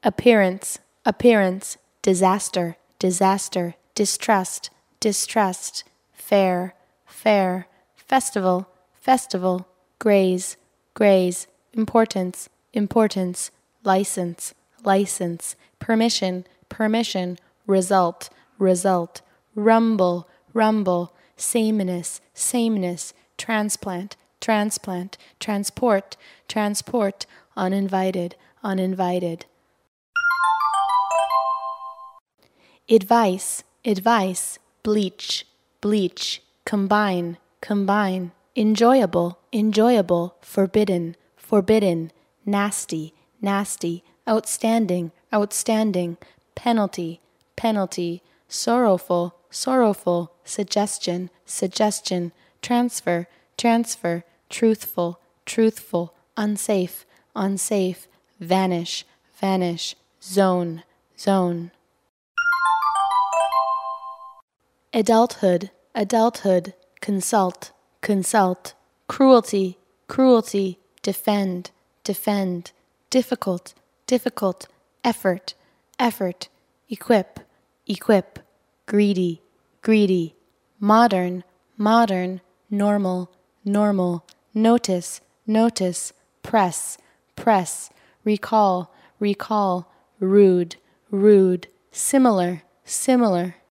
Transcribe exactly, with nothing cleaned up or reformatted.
appearance, appearance, disaster, disaster, distrust, distrust, fair, fair, festival, festival, graze, graze, importance, importance, license, license, permission, permission, result, result, rumble, rumble, sameness, sameness, transplant, transplant, transport, transport, uninvited, uninvited. Advice, advice, bleach, bleach, combine, combine, enjoyable, enjoyable, forbidden, forbidden, nasty, nasty, outstanding, outstanding, penalty, penalty, sorrowful, sorrowful, suggestion, suggestion, transfer, transfer, truthful, truthful, unsafe, unsafe, vanish, vanish, zone, zone. Adulthood, adulthood, consult, consult, cruelty, cruelty, defend, defend, difficult, difficult, effort, effort, equip, equip, greedy, greedy, modern, modern, normal, normal, notice, notice, press, press, recall, recall, rude, rude, similar, similar,